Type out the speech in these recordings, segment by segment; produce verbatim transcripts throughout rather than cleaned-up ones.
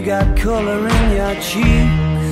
got color in your cheeks?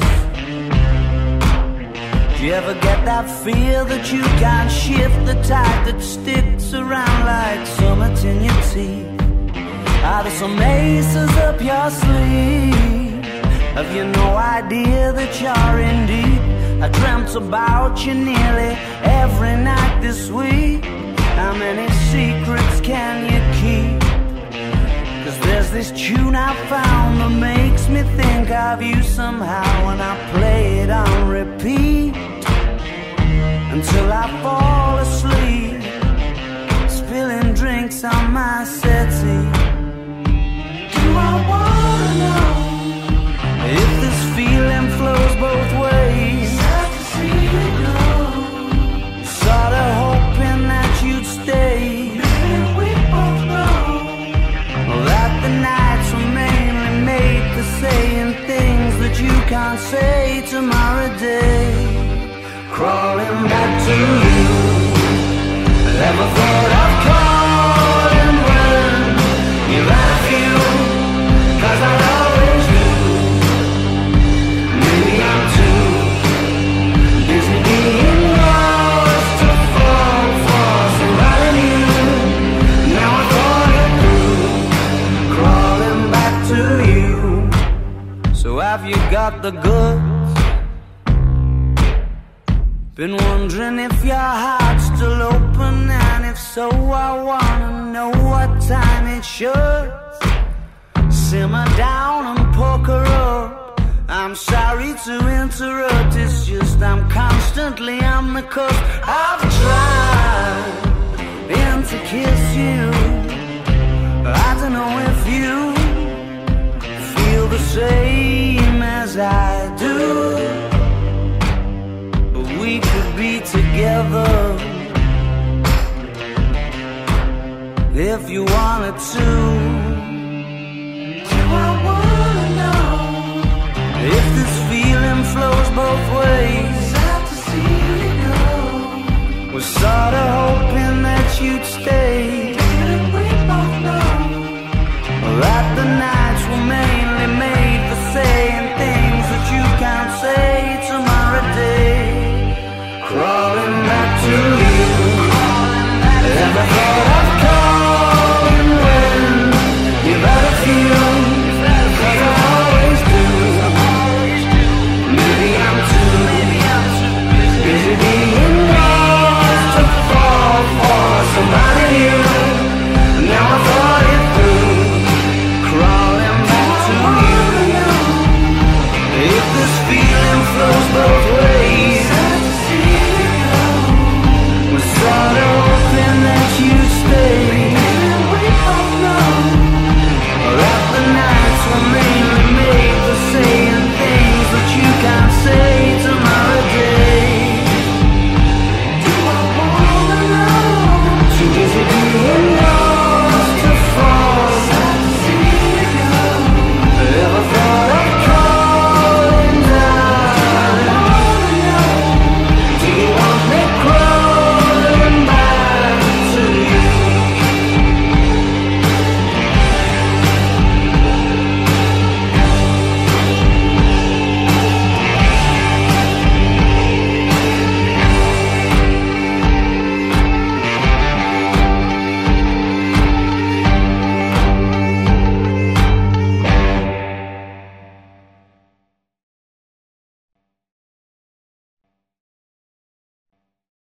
Do you ever get that feel that you can't shift, the tide that sticks around like summit in your teeth? Are there some aces up your sleeve? Have you no idea that you're in deep? I dreamt about you nearly every night this week. How many secrets can you keep? Cause there's this tune I found that makes me think of you somehow, and I play it on repeat until I fall asleep, spilling drinks on my settee. Do I wanna know if this feeling flows both ways? Sad to see you go. Sorta hoping that you'd stay. Maybe we both know that the nights were mainly made for saying things that you can't say tomorrow day. Crawling back to you, never thought I'd call and run. You've had a few, cause I always do. Maybe I'm too busy being lost to fall for somebody new. Now I thought it through, crawling back to you. So have you got the goods? Been wondering if your heart's still open, and if so, I wanna know what time it should. Simmer down and poker up. I'm sorry to interrupt, it's just I'm constantly on the cusp. I've tried and to kiss you. I don't know if you feel the same as I do. We could be together if you wanted to.